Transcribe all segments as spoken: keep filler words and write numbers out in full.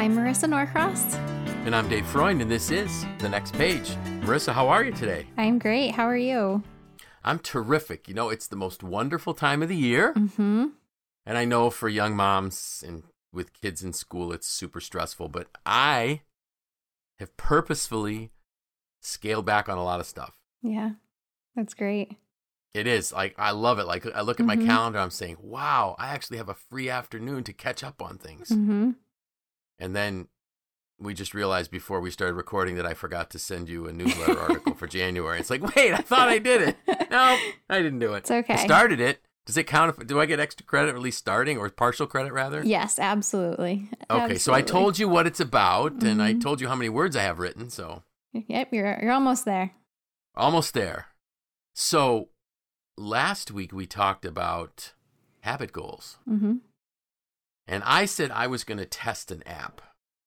I'm Marissa Norcross. And I'm Dave Freund, and this is The Next Page. Marissa, how are you today? I'm great. How are you? I'm terrific. You know, it's the most wonderful time of the year. Mm-hmm. And I know for young moms and with kids in school, it's super stressful. But I have purposefully scaled back on a lot of stuff. Yeah, that's great. It is. Like, I love it. Like, I look at my Mm-hmm. calendar, I'm saying, wow, I actually have a free afternoon to catch up on things. Mm-hmm. And then we just realized before we started recording that I forgot to send you a newsletter article for January. It's like, wait, I thought I did it. No, I didn't do it. It's okay. I started it. Does it count? If, do I get extra credit, or at least starting, or partial credit, rather? Yes, absolutely. Okay, Absolutely. so I told you what it's about, and I Mhm. told you how many words I have written, so Yep, you're you're almost there. almost there. So last week we talked about habit goals, Mm-hmm. and I said I was going to test an app.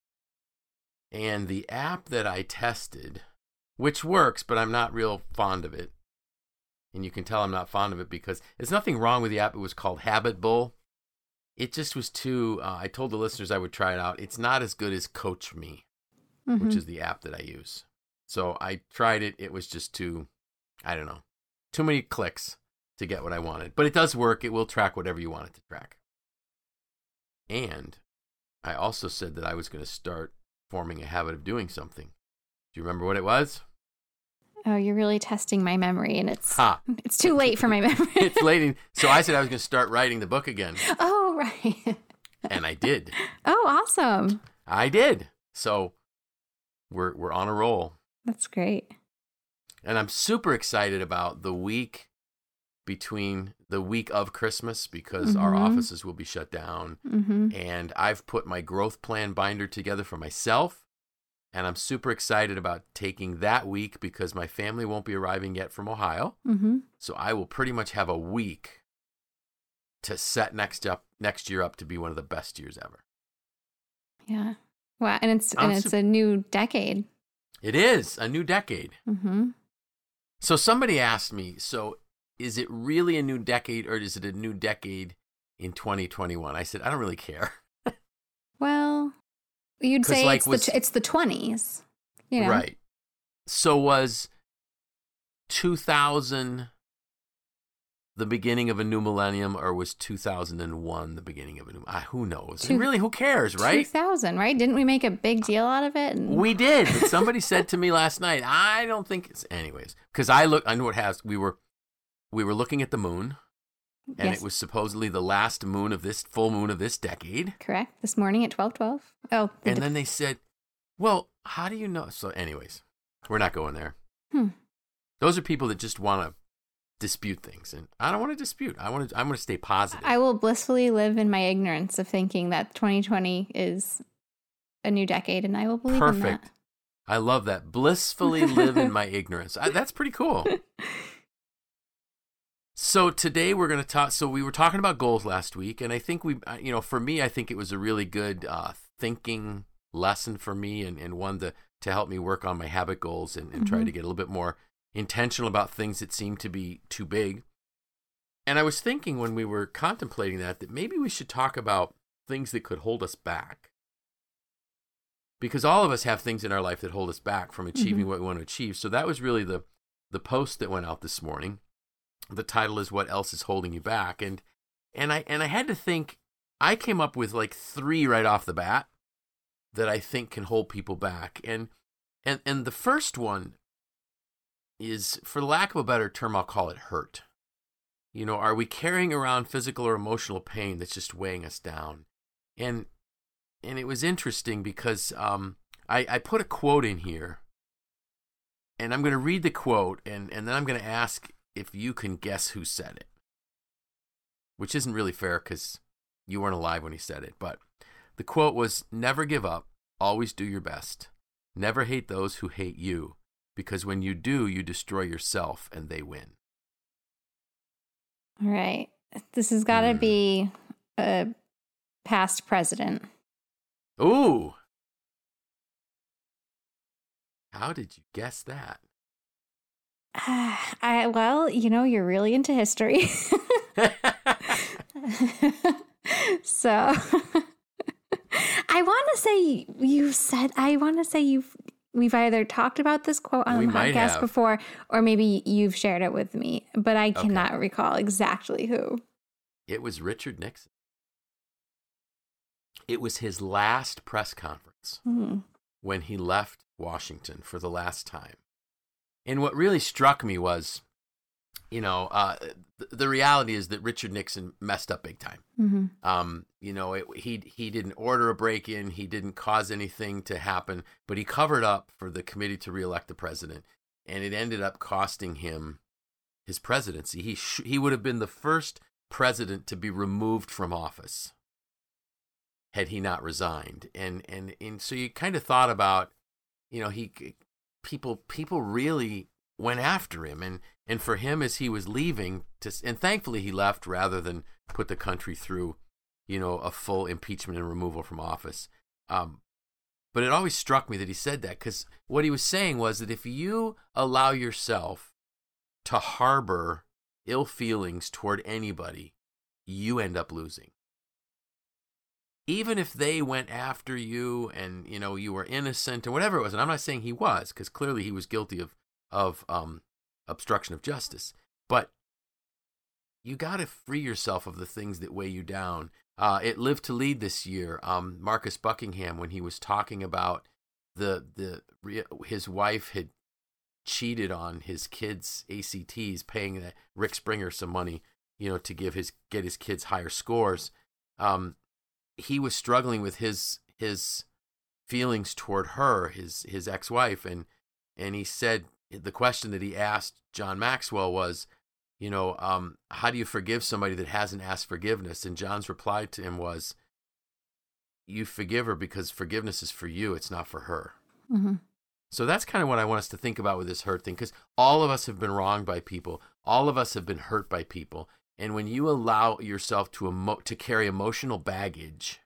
And the app that I tested, which works, but I'm not real fond of it. And you can tell I'm not fond of it because there's nothing wrong with the app. It was called Habit Bull. It just was too, uh, I told the listeners I would try it out. It's not as good as Coach Me, Mm-hmm. which is the app that I use. So I tried it. It was just too, I don't know, too many clicks to get what I wanted. But it does work. It will track whatever you want it to track. And I also said that I was going to start forming a habit of doing something. Do you remember what it was? Oh, you're really testing my memory, and it's Ha! it's too late for my memory. It's late. in- So I said I was going to start writing the book again. Oh, right. And I did. Oh, awesome. I did. So we're we're on a roll. That's great. And I'm super excited about the week between the week of Christmas because our Mhm. offices will be shut down. Mm-hmm. And I've put my growth plan binder together for myself. And I'm super excited about taking that week because my family won't be arriving yet from Ohio. Mm-hmm. So I will pretty much have a week to set next up next year up to be one of the best years ever. Yeah. Wow. And it's I'm and it's sup- a new decade. It is a new decade. Mm-hmm. So somebody asked me, so is it really a new decade or is it a new decade in twenty twenty-one? I said, I don't really care. Well, you'd 'Cause, say like, it's was- the it's the twenties. You know. Right. So was two thousand the beginning of a new millennium or was two thousand one the beginning of a new uh, who knows? Two- and really, who cares, right? two thousand, right? Didn't we make a big deal out of it? And- We did, but somebody said to me last night, I don't think it's anyways. Because I look I know what has we were we were looking at the moon and Yes. it was supposedly the last moon of this full moon of this decade. Correct. This morning at twelve twelve. Oh. the And d- then they said, well, how do you know? So anyways, we're not going there. Hmm. Those are people that just want to dispute things. And I don't want to dispute. I want to, I'm going to stay positive. I will blissfully live in my ignorance of thinking that twenty twenty is a new decade, and I will believe in Perfect. that. I love that. Blissfully live in my ignorance. I, that's pretty cool. So today we're going to talk. So we were talking about goals last week, and I think we, uh, you know, for me, I think it was a really good uh, thinking lesson for me, and, and one to to help me work on my habit goals and, and try Mhm. to get a little bit more intentional about things that seem to be too big. And I was thinking when we were contemplating that that maybe we should talk about things that could hold us back, because all of us have things in our life that hold us back from achieving Mhm. what we want to achieve. So that was really the the post that went out this morning. The title is "What Else Is Holding You Back?" And and I and I had to think. I came up with like three right off the bat that I think can hold people back. And and and the first one is, for the lack of a better term, I'll call it hurt. You know, are we carrying around physical or emotional pain that's just weighing us down? And and it was interesting because um, I, I put a quote in here, and I'm going to read the quote, and, and then I'm going to ask if you can guess who said it, which isn't really fair because you weren't alive when he said it. But the quote was, "Never give up, always do your best. Never hate those who hate you, because when you do, you destroy yourself and they win." All right. This has got to Hmm. be a past president. Ooh. How did you guess that? I well, you know, you're really into history. So I want to to say you said, I want to say you've, we've either talked about this quote on We the might podcast have. before, or maybe you've shared it with me, but I Okay. cannot recall exactly who. It was Richard Nixon. It was his last press conference Hmm. when he left Washington for the last time. And what really struck me was, you know, uh, th- the reality is that Richard Nixon messed up big time. Mm-hmm. Um, you know, it, he he didn't order a break-in, he didn't cause anything to happen, but he covered up for the committee to reelect the president, and it ended up costing him his presidency. He sh- he would have been the first president to be removed from office had he not resigned. And and and so you kind of thought about, you know, he people people really went after him, and and for him as he was leaving to, and thankfully he left rather than put the country through, you know, a full impeachment and removal from office. Um, but it always struck me that he said that, because what he was saying was that if you allow yourself to harbor ill feelings toward anybody, you end up losing. Even if they went after you and, you know, you were innocent or whatever it was, and I'm not saying he was, because clearly he was guilty of of um, obstruction of justice, but you got to free yourself of the things that weigh you down. Uh, it Live to Lead this year, um, Marcus Buckingham, when he was talking about the the his wife had cheated on his kids' A C Ts, paying that Rick Springer some money, you know, to give his get his kids higher scores. Um, he was struggling with his his feelings toward her, his his ex-wife, and and he said the question that he asked John Maxwell was, you know, um, how do you forgive somebody that hasn't asked forgiveness? And John's reply to him was, you forgive her because forgiveness is for you, it's not for her. Mm-hmm. So that's kind of what I want us to think about with this hurt thing, because all of us have been wronged by people. All of us have been hurt by people. And when you allow yourself to emo- to carry emotional baggage,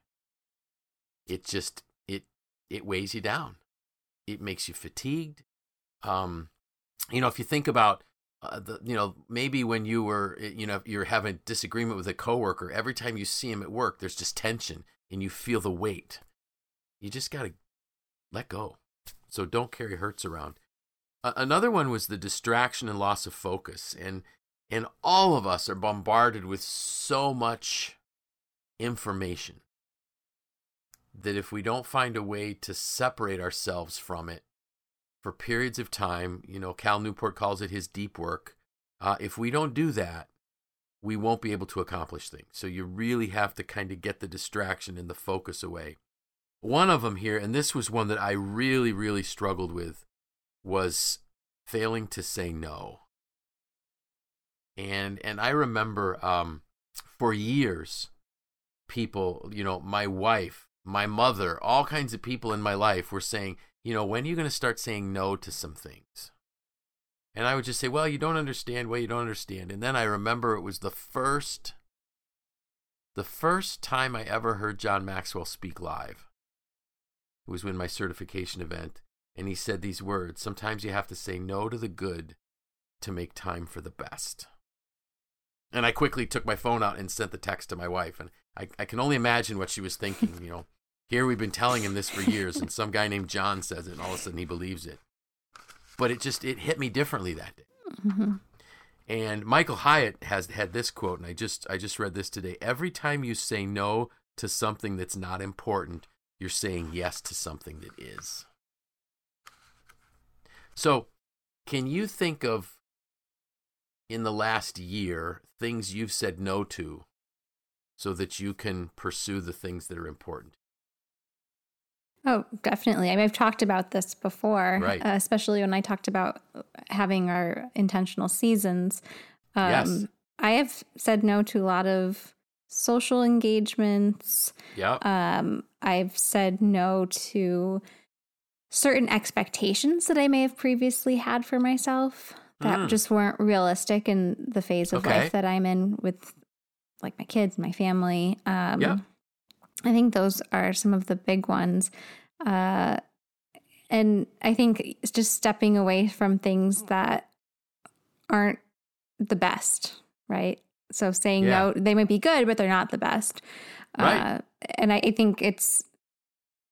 it just, it it weighs you down. It makes you fatigued. Um, you know, if you think about, uh, the, you know, maybe when you were, you know, you're having a disagreement with a coworker, every time you see him at work, there's just tension and you feel the weight. You just got to let go. So don't carry hurts around. Uh, another one was the distraction and loss of focus. And and all of us are bombarded with so much information that if we don't find a way to separate ourselves from it for periods of time, you know, Cal Newport calls it his deep work. Uh, if we don't do that, we won't be able to accomplish things. So you really have to kind of get the distraction and the focus away. One of them here, and this was one that I really, really struggled with, was failing to say no. And and I remember um, for years, people, you know, my wife, my mother, all kinds of people in my life were saying, you know, when are you going to start saying no to some things? And I would just say, well, you don't understand. Well, you don't understand. And then I remember it was the first, the first time I ever heard John Maxwell speak live. It was when my certification event. And he said these words, sometimes you have to say no to the good to make time for the best. And I quickly took my phone out and sent the text to my wife. And I, I can only imagine what she was thinking. You know, here we've been telling him this for years, and some guy named John says it, and all of a sudden he believes it. But it just, it hit me differently that day. Mm-hmm. And Michael Hyatt has had this quote, and I just I just read this today. Every time you say no to something that's not important, you're saying yes to something that is. So, can you think of, in the last year, things you've said no to so that you can pursue the things that are important? Oh, definitely. I mean, I've talked about this before, Right. uh, especially when I talked about having our intentional seasons. Um, Yes. I have said no to a lot of social engagements. Yeah. Um, I've said no to certain expectations that I may have previously had for myself that Mm. just weren't realistic in the phase of Okay. life that I'm in with, like, my kids, my family. Um, Yeah. I think those are some of the big ones. Uh, and I think it's just stepping away from things that aren't the best, right? So saying Yeah. no, they might be good, but they're not the best. Right. Uh, and I, I think it's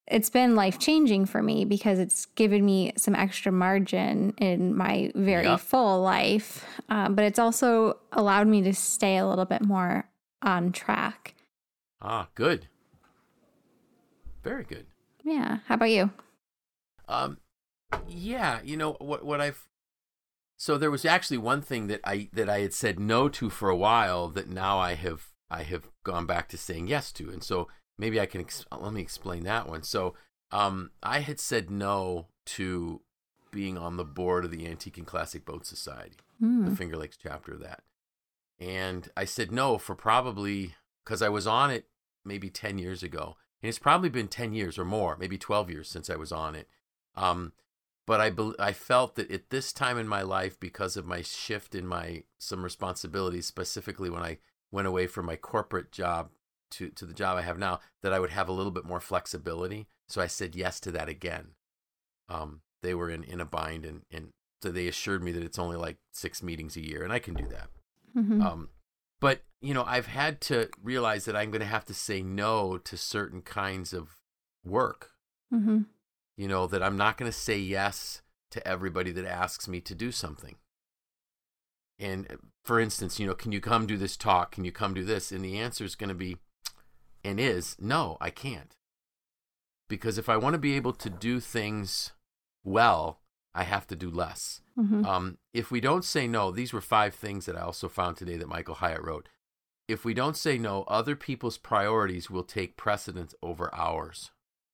it's been life-changing for me because it's given me some extra margin in my very Yep. full life. Um, but it's also allowed me to stay a little bit more on track. Ah, good. Very good. Yeah. How about you? Um, yeah, you know what? What I've so there was actually one thing that I that I had said no to for a while that now I have I have gone back to saying yes to, and so maybe I can ex- let me explain that one. So, um, I had said no to being on the board of the Antique and Classic Boat Society, Mm. the Finger Lakes chapter of that, and I said no for probably because I was on it maybe ten years ago, and it's probably been ten years or more, maybe twelve years since I was on it. Um, but I be- I felt that at this time in my life, because of my shift in my some responsibilities, specifically when I went away from my corporate job to, to the job I have now, that I would have a little bit more flexibility. So I said yes to that again. Um, they were in, in a bind, and, and so they assured me that it's only like six meetings a year, and I can do that. Mm-hmm. Um, but, you know, I've had to realize that I'm going to have to say no to certain kinds of work. Mm-hmm. You know, that I'm not going to say yes to everybody that asks me to do something. And for instance, you know, can you come do this talk? Can you come do this? And the answer is going to be, and is, no, I can't. Because if I want to be able to do things well, I have to do less. Mm-hmm. Um, if we don't say no, these were five things that I also found today that Michael Hyatt wrote. If we don't say no, other people's priorities will take precedence over ours.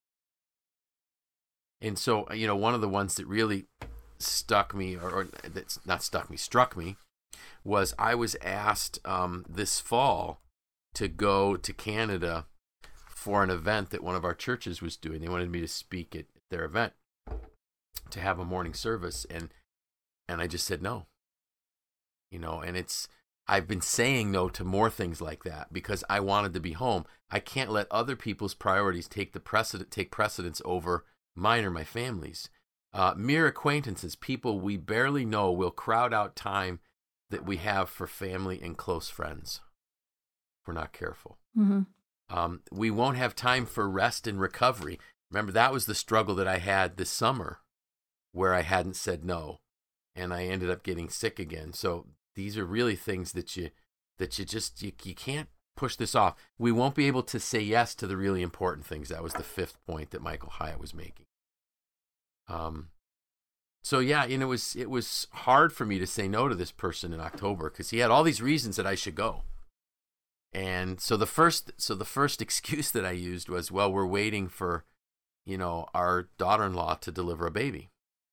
And so, you know, one of the ones that really stuck me, or, or that's not stuck me, struck me, was I was asked um, this fall to go to Canada for an event that one of our churches was doing. They wanted me to speak at their event, to have a morning service, and and I just said no. You know, and it's I've been saying no to more things like that because I wanted to be home. I can't let other people's priorities take the precedent take precedence over mine or my family's. Uh, mere acquaintances, people we barely know, will crowd out time that we have for family and close friends if we're not careful. Mm-hmm. Um, we won't have time for rest and recovery. Remember, that was the struggle that I had this summer where I hadn't said no, and I ended up getting sick again. So these are really things that you that you just you, you can't push this off. We won't be able to say yes to the really important things. That was the fifth point that Michael Hyatt was making. Um, so yeah, you know, it was it was hard for me to say no to this person in October because he had all these reasons that I should go. And so the first so the first excuse that I used was, well, we're waiting for, you know, our daughter-in-law to deliver a baby.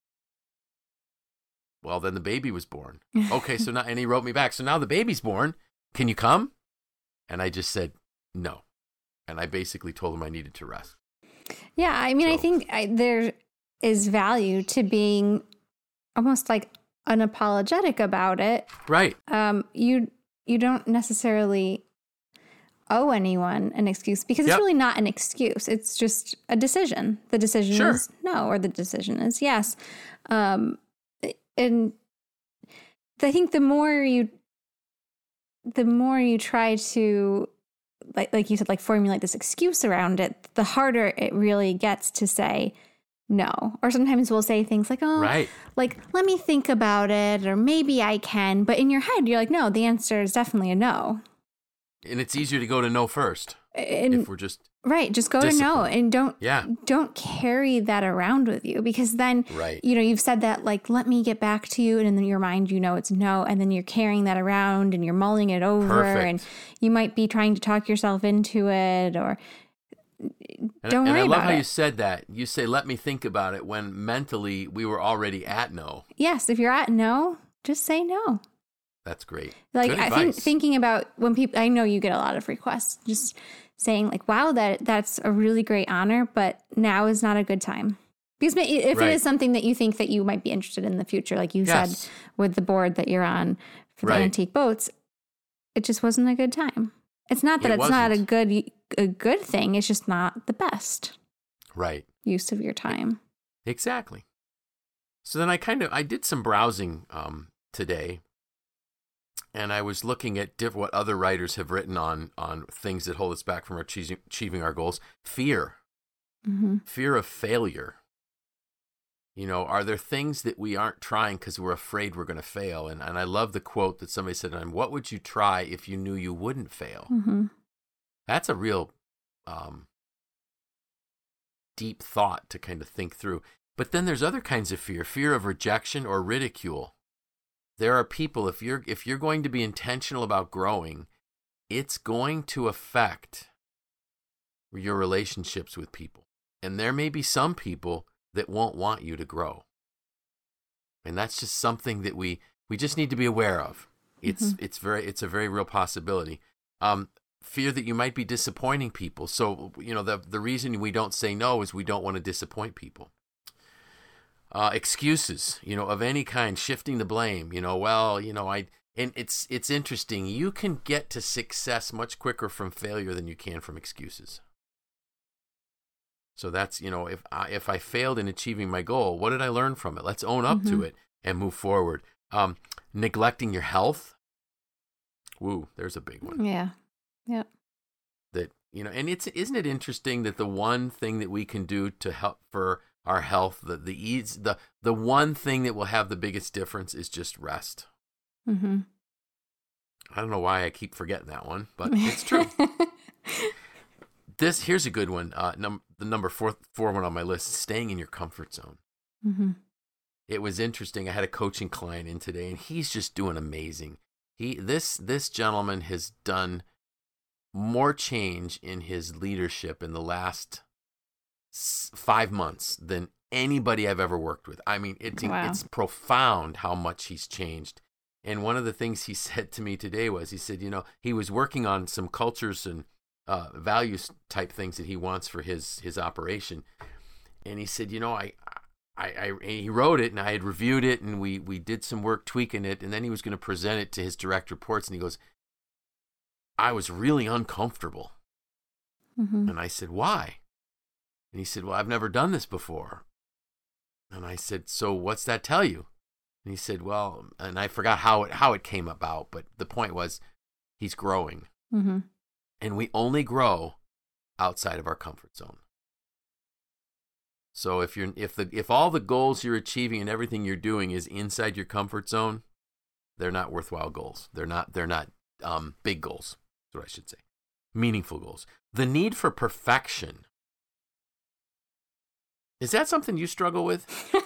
Well, then the baby was born. Okay, so now, and he wrote me back. So now the baby's born. Can you come? And I just said no. And I basically told him I needed to rest. Yeah, I mean, So- I think I, there is value to being almost like unapologetic about it. Right. Um, you you don't necessarily owe anyone an excuse because it's Yep. really not an excuse. It's just a decision. The decision Sure. is no, or the decision is yes. Um, and I think the more you, the more you try to, like like you said, like formulate this excuse around it, the harder it really gets to say no. Or sometimes we'll say things like, oh, Right. like, let me think about it, or maybe I can. But in your head, you're like, no, the answer is definitely a no. And it's easier to go to no first And if we're just right, just go to no disciplined. and don't Yeah. don't carry that around with you, because then Right. you know you've said that, like, let me get back to you, and in your mind you know it's no, and then you're carrying that around and you're mulling it over, Perfect. and you might be trying to talk yourself into it, or And, don't and worry I love about how it. you said that. You say, let me think about it, when mentally we were already at no. Yes, if you're at no, just say no. That's great. Like, Good I think advice. thinking about when people, I know you get a lot of requests, just saying like, wow, that that's a really great honor, but now is not a good time. Because ma- if Right. it is something that you think that you might be interested in the future, like you Yes. said with the board that you're on for the Right. antique boats, it just wasn't a good time. It's not that It it's not a wasn't. good a good thing. It's just not the best Right. use of your time. Exactly. So then I kind of I did some browsing um, today, and I was looking at diff- what other writers have written on on things that hold us back from achieving achieving our goals. Fear. Mm-hmm. Fear of failure. You know, are there things that we aren't trying because we're afraid we're going to fail? And and I love the quote that somebody said, what would you try if you knew you wouldn't fail? Mm-hmm. That's a real um, deep thought to kind of think through. But then there's other kinds of fear, fear of rejection or ridicule. There are people, if you're if you're going to be intentional about growing, it's going to affect your relationships with people. And there may be some people that won't want you to grow. And that's just something that we we just need to be aware of. It's mm-hmm. it's very it's a very real possibility. Um, fear that you might be disappointing people. So, you know, the the reason we don't say no is we don't want to disappoint people. Uh, excuses, you know, of any kind, shifting the blame, you know, well, you know, I, and it's, it's interesting. You can get to success much quicker from failure than you can from excuses. So that's, you know, if I, if I failed in achieving my goal, what did I learn from it? Let's own up mm-hmm. to it and move forward. Um, neglecting your health. Woo, there's a big one. Yeah. Yeah. That, you know, and it's, isn't it interesting that the one thing that we can do to help for our health, the the ease, the the one thing that will have the biggest difference is just rest. Mm-hmm. I don't know why I keep forgetting that one, but it's true. This here's a good one. Uh, num- the number four four one on my list: staying in your comfort zone. Mm-hmm. It was interesting. I had a coaching client in today, and he's just doing amazing. He this this gentleman has done more change in his leadership in the last five months than anybody I've ever worked with. I mean, it's wow. it's profound how much he's changed. And one of the things he said to me today was, he said, you know, he was working on some cultures and uh, values type things that he wants for his his operation. And he said, you know, I, I, I he wrote it and I had reviewed it and we we did some work tweaking it, and then he was going to present it to his direct reports, and he goes, I was really uncomfortable. Mm-hmm. And I said, why? And he said, well, I've never done this before. And I said, so what's that tell you? And he said, well, and I forgot how it how it came about, but the point was he's growing. Mm-hmm. And we only grow outside of our comfort zone. So if you're if the if all the goals you're achieving and everything you're doing is inside your comfort zone, they're not worthwhile goals. They're not they're not um, big goals. That's what I should say. Meaningful goals. The need for perfection. Is that something you struggle with?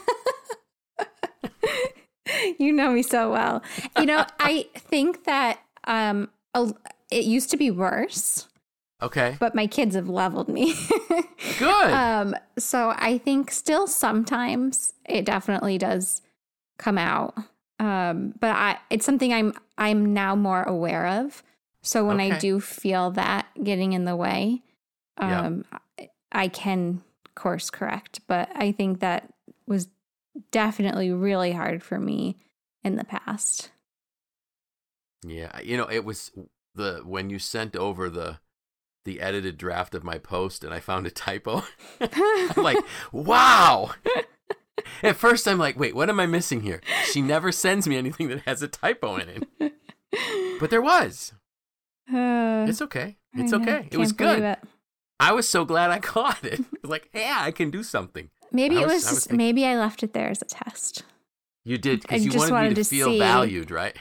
You know me so well. You know, I think that um, it used to be worse. Okay. But my kids have leveled me. Good. Um, so I think still sometimes it definitely does come out. Um, but I, it's something I'm I'm now more aware of. So when okay. I do feel that getting in the way, um, yeah. I can course correct. But I think that was definitely really hard for me in the past. Yeah, you know, it was the when you sent over the the edited draft of my post and I found a typo. I'm like, wow. At first I'm like, wait, what am I missing here? She never sends me anything that has a typo in it. But there was. Uh, it's okay. It's okay. It was good. It. I was so glad I caught it. Like, yeah, I can do something. Maybe I it was, was just, was thinking, maybe I left it there as a test. You did, because you wanted, wanted me to, to feel see. valued, right?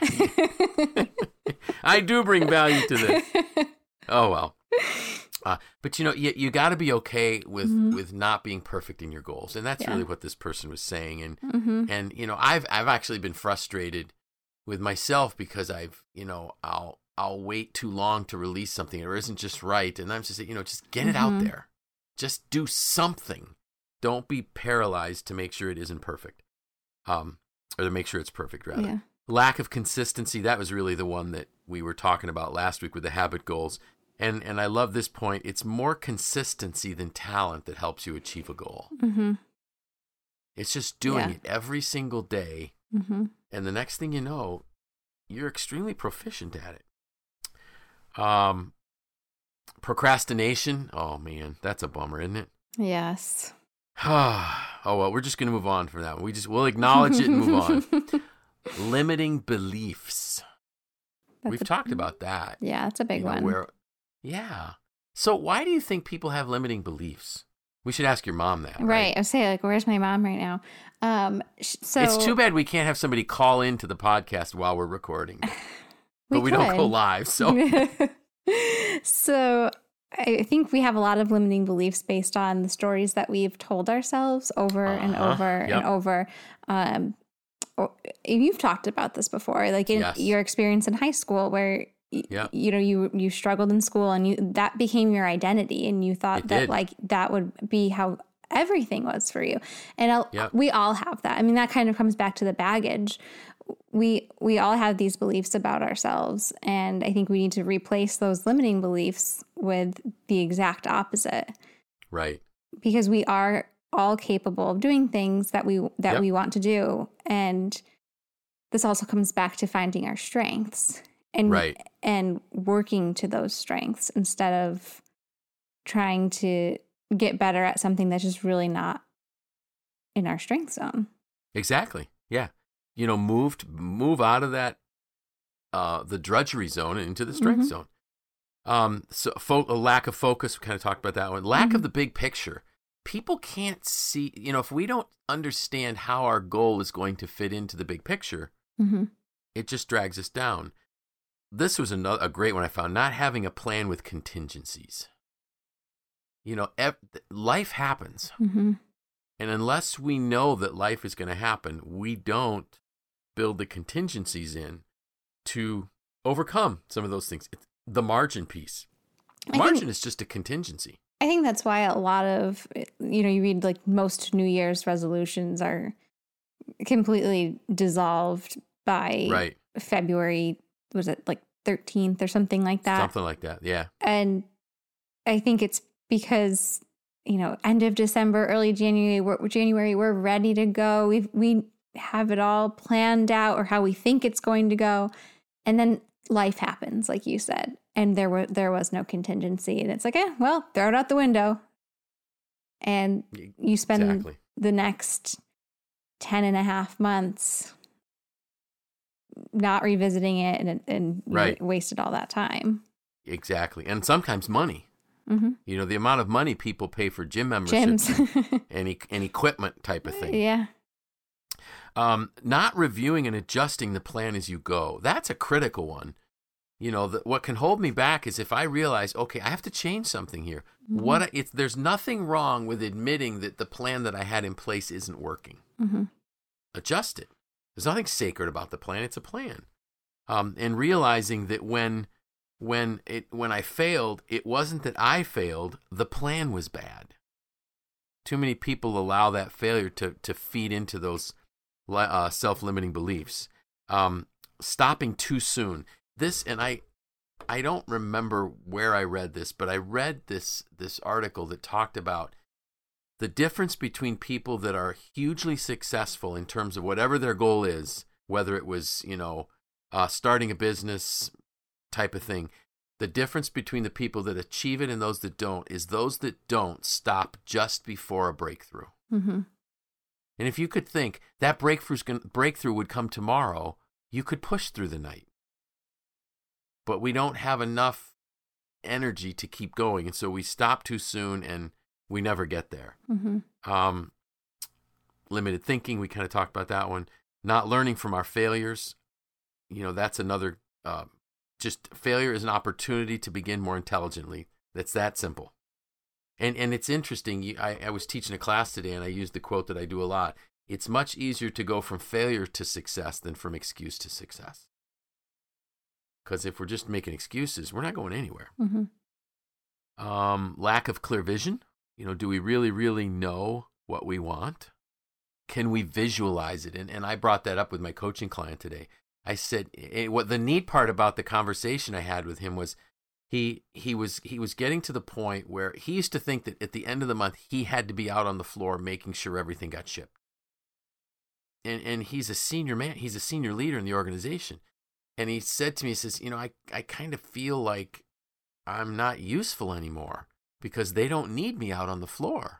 I do bring value to this. Oh, well. Uh, but, you know, you, you got to be okay with, mm-hmm. with not being perfect in your goals. And that's yeah. really what this person was saying. And, mm-hmm. and you know, I've I've actually been frustrated with myself because I've, you know, I'll I'll wait too long to release something or isn't just right. And I'm just, you know, just get it mm-hmm. out there. Just do something. Don't be paralyzed to make sure it isn't perfect. Um, or to make sure it's perfect, rather. Yeah. Lack of consistency, that was really the one that we were talking about last week with the habit goals. And and I love this point. It's more consistency than talent that helps you achieve a goal. Mm-hmm. It's just doing yeah. it every single day. Mm-hmm. And the next thing you know, you're extremely proficient at it. Um, procrastination. Oh, man, that's a bummer, isn't it? Yes. Oh, well, we're just going to move on from that one. We just, we'll acknowledge it and move on. Limiting beliefs. That's We've a, talked about that. Yeah, it's a big you know, one. Where, yeah. So why do you think people have limiting beliefs? We should ask your mom that. Right. right? I was saying, like, where's my mom right now? Um, so it's too bad we can't have somebody call into the podcast while we're recording. we but we could. don't go live, so. So I think we have a lot of limiting beliefs based on the stories that we've told ourselves over uh-huh. and over yep. and over. Um, you've talked about this before, like in yes. your experience in high school where Yep. you know, you you struggled in school and you that became your identity and you thought it that did. like that would be how everything was for you. And I'll, yep. we all have that. I mean, that kind of comes back to the baggage. We we all have these beliefs about ourselves. And I think we need to replace those limiting beliefs with the exact opposite. Right. Because we are all capable of doing things that we that yep. we want to do. And this also comes back to finding our strengths. And, right. and working to those strengths instead of trying to get better at something that's just really not in our strength zone. Exactly. Yeah. You know, moved, move out of that, uh, the drudgery zone and into the strength mm-hmm. zone. Um, so fo- a lack of focus, we kind of talked about that one. Lack mm-hmm. of the big picture. People can't see, you know, if we don't understand how our goal is going to fit into the big picture, mm-hmm. it just drags us down. This was another a great one I found, not having a plan with contingencies. You know, ev- life happens. Mm-hmm. And unless we know that life is going to happen, we don't build the contingencies in to overcome some of those things. It's the margin piece. I Margin think, is just a contingency. I think that's why a lot of, you know, you read like most New Year's resolutions are completely dissolved by right. February. Was it like thirteenth or something like that? Something like that, yeah. And I think it's because, you know, end of December, early January, we're, January, we're ready to go. We we have it all planned out or how we think it's going to go. And then life happens, like you said. And there were there was no contingency. And it's like, eh, well, throw it out the window. And you spend exactly. the next ten and a half months not revisiting it and, and right. wasted all that time. Exactly. And sometimes money. Mm-hmm. You know, the amount of money people pay for gym memberships and, and, e- and equipment type of thing. Yeah. Um, not reviewing and adjusting the plan as you go. That's a critical one. You know, the, what can hold me back is if I realize, okay, I have to change something here. Mm-hmm. What it's, there's nothing wrong with admitting that the plan that I had in place isn't working. Mm-hmm. Adjust it. There's nothing sacred about the plan. It's a plan. Um, and realizing that when when it when I failed, it wasn't that I failed. The plan was bad. Too many people allow that failure to to feed into those uh, self-limiting beliefs. Um, stopping too soon. This, and I I don't remember where I read this, but I read this this article that talked about the difference between people that are hugely successful in terms of whatever their goal is, whether it was, you know, uh, starting a business type of thing. The difference between the people that achieve it and those that don't is those that don't stop just before a breakthrough. Mm-hmm. And if you could think that breakthrough's gonna, breakthrough would come tomorrow, you could push through the night. But we don't have enough energy to keep going, and so we stop too soon and we never get there. Mm-hmm. Um, limited thinking, we kind of talked about that one. Not learning from our failures. You know, that's another, uh, just failure is an opportunity to begin more intelligently. It's that simple. And and it's interesting. You, I, I was teaching a class today and I used the quote that I do a lot. It's much easier to go from failure to success than from excuse to success. Because if we're just making excuses, we're not going anywhere. Mm-hmm. Um, lack of clear vision. You know, do we really, really know what we want? Can we visualize it? And and I brought that up with my coaching client today. I said, it, what the neat part about the conversation I had with him was he he was he was getting to the point where he used to think that at the end of the month he had to be out on the floor making sure everything got shipped. And and he's a senior man, he's a senior leader in the organization. And he said to me, he says, you know, I, I kind of feel like I'm not useful anymore because they don't need me out on the floor.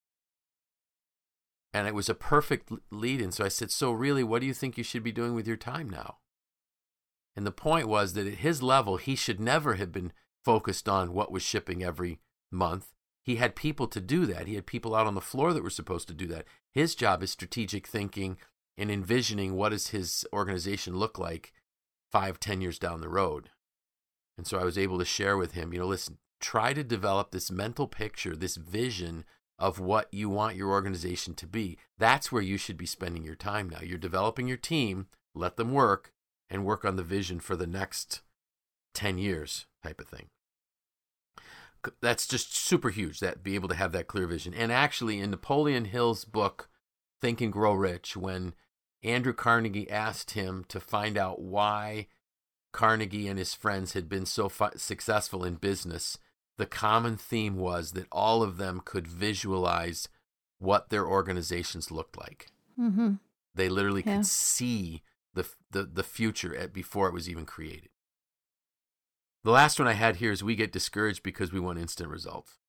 And it was a perfect lead in. So I said, so really, what do you think you should be doing with your time now? And the point was that at his level, he should never have been focused on what was shipping every month. he had people to do that. He had people out on the floor that were supposed to do that. His job is strategic thinking and envisioning what does his organization look like five, ten years down the road. And so I was able to share with him, you know, listen, try to develop this mental picture, this vision of what you want your organization to be. That's where you should be spending your time now. You're developing your team, let them work, and work on the vision for the next ten years type of thing. That's just super huge, that be able to have that clear vision. And actually in Napoleon Hill's book, Think and Grow Rich, when Andrew Carnegie asked him to find out why Carnegie and his friends had been so fu- successful in business, the common theme was that all of them could visualize what their organizations looked like. Mm-hmm. They literally Yeah. could see the, the, the future at, before it was even created. The last one I had here is we get discouraged because we want instant results.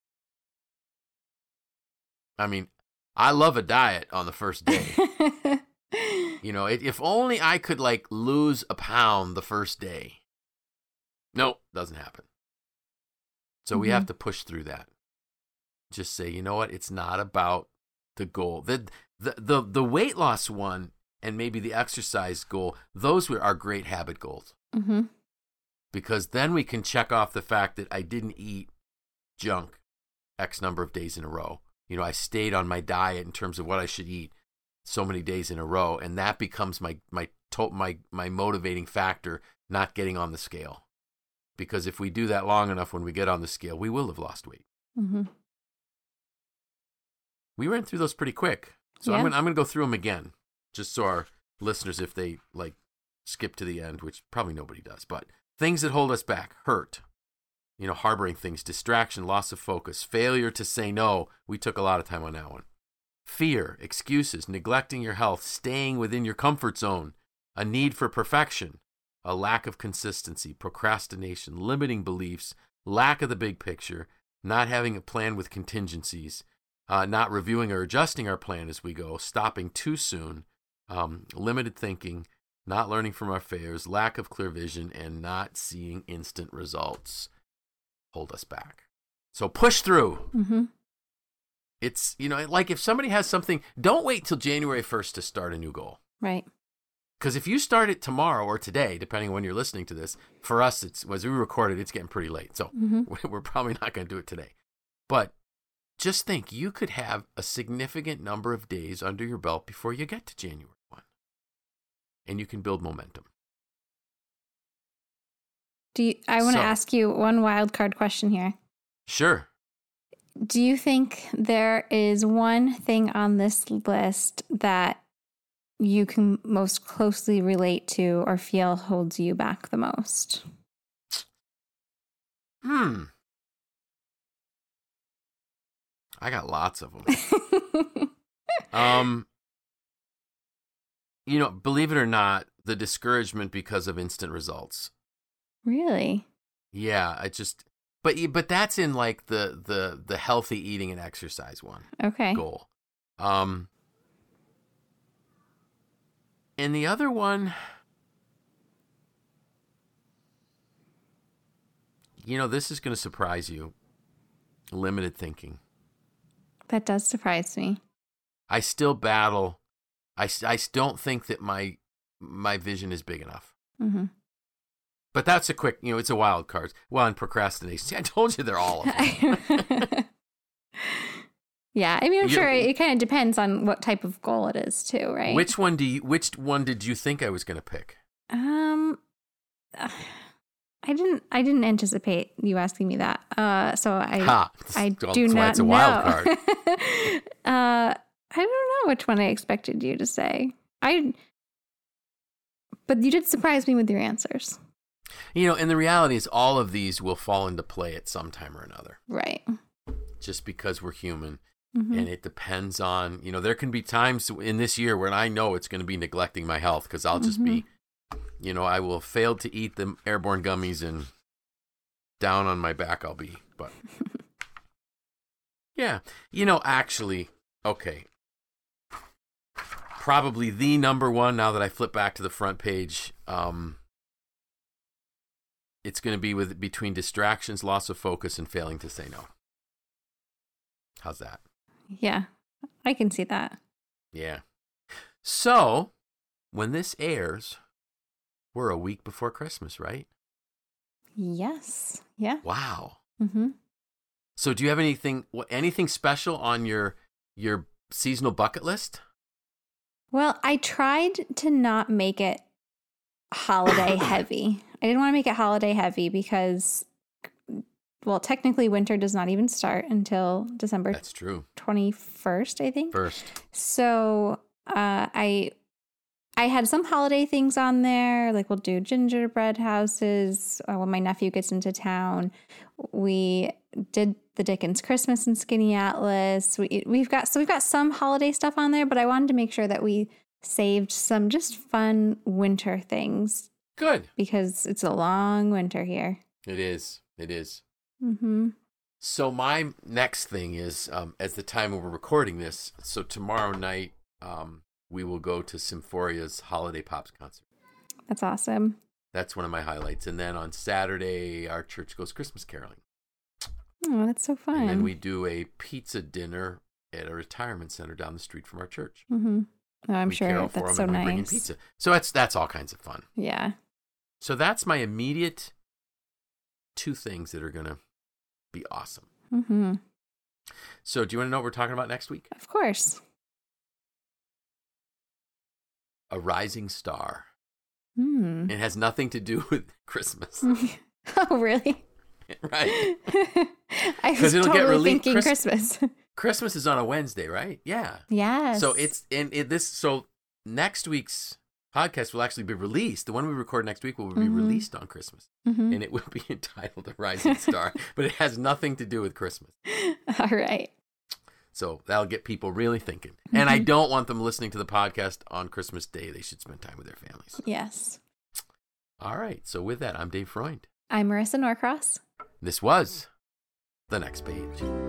I mean, I love a diet on the first day. You know, if only I could like lose a pound the first day. Nope, doesn't happen. So mm-hmm. we have to push through that. Just say, you know what? It's not about the goal. The, the, the, the weight loss one and maybe the exercise goal, those were our great habit goals. Mm-hmm. Because then we can check off the fact that I didn't eat junk X number of days in a row. You know, I stayed on my diet in terms of what I should eat so many days in a row, and that becomes my my to- my my motivating factor, not getting on the scale. Because if we do that long enough, when we get on the scale, we will have lost weight. Mm-hmm. We ran through those pretty quick, so yeah. I'm gonna I'm gonna go through them again, just so our listeners, if they like skip to the end, which probably nobody does, but things that hold us back: hurt, you know, harboring things, distraction, loss of focus, failure to say no. We took a lot of time on that one. Fear, excuses, neglecting your health, staying within your comfort zone, a need for perfection, a lack of consistency, procrastination, limiting beliefs, lack of the big picture, not having a plan with contingencies, uh, not reviewing or adjusting our plan as we go, stopping too soon, um, limited thinking, not learning from our failures, lack of clear vision, and not seeing instant results hold us back. So push through. Mm-hmm. It's, you know, like if somebody has something, don't wait till January first to start a new goal. Right. Because if you start it tomorrow or today, depending on when you're listening to this, for us, it's as we record it, it's getting pretty late. So mm-hmm. we're probably not going to do it today. But just think, you could have a significant number of days under your belt before you get to January first. And you can build momentum. Do you, I want to So, ask you one wild card question here. Sure. Do you think there is one thing on this list that you can most closely relate to or feel holds you back the most? Hmm. I got lots of them. um, you know, believe it or not, the discouragement because of instant results. Really? Yeah, I just, but but that's in like the the the healthy eating and exercise one. Okay. Goal. Um, and the other one, you know, this is going to surprise you. Limited thinking. That does surprise me. I still battle. I, I don't think that my my vision is big enough. Mm-hmm. But that's a quick, you know, it's a wild card. Well, and procrastination. See, I told you they're all of them. Yeah, I mean, I'm You- sure it, it kind of depends on what type of goal it is too, right? Which one do you, which one did you think I was going to pick? Um, uh, I didn't. I didn't anticipate you asking me that. Uh, so I. Ha. I Well, do that's why not it's a know. wild card. uh, I don't know which one I expected you to say. I. But you did surprise me with your answers. You know, and the reality is all of these will fall into play at some time or another. Right. Just because we're human. Mm-hmm. And it depends on, you know, there can be times in this year when I know it's going to be neglecting my health because I'll just Mm-hmm. be, you know, I will fail to eat the airborne gummies and down on my back I'll be. But yeah, you know, actually, okay. Probably the number one, now that I flip back to the front page, um, it's going to be with between distractions, loss of focus, and failing to say no. How's that? Yeah, I can see that. Yeah. So, when this airs, we're a week before Christmas, right? Yes. Yeah. Wow. Mm-hmm. So, do you have anything anything special on your your seasonal bucket list? Well, I tried to not make it holiday heavy. I didn't want to make it holiday heavy because, well, technically winter does not even start until December. That's true. twenty-first, I think. First. So uh, I I had some holiday things on there. Like we'll do gingerbread houses uh, when my nephew gets into town. We did the Dickens Christmas and Skinny Atlas. We we've got so we've got some holiday stuff on there, but I wanted to make sure that we saved some just fun winter things. Good. Because it's a long winter here. It is. It is. Mm-hmm. So my next thing is, um, at the time when we're recording this, so tomorrow night um, we will go to Symphoria's Holiday Pops concert. That's awesome. That's one of my highlights. And then on Saturday, our church goes Christmas caroling. Oh, that's so fun. And then we do a pizza dinner at a retirement center down the street from our church. Mm-hmm. Oh, I'm we sure carol for that's them so and we bring in nice. pizza. So that's that's all kinds of fun. Yeah. So that's my immediate two things that are going to be awesome. Mm-hmm. So do you want to know what we're talking about next week? Of course. A rising star. Hmm. It has nothing to do with Christmas. Oh, really? Right. I was it'll totally get released thinking Chris- Christmas. Christmas is on a Wednesday, right? Yeah. Yes. So it's in it, this. So next week's podcast will actually be released. The one we record next week will be Mm-hmm. released on Christmas, Mm-hmm. and it will be entitled "A Rising Star," but it has nothing to do with Christmas. All right. So that'll get people really thinking. Mm-hmm. And I don't want them listening to the podcast on Christmas Day. They should spend time with their families. Yes. All right. So with that, I'm Dave Freund. I'm Marissa Norcross. This was The Next Page.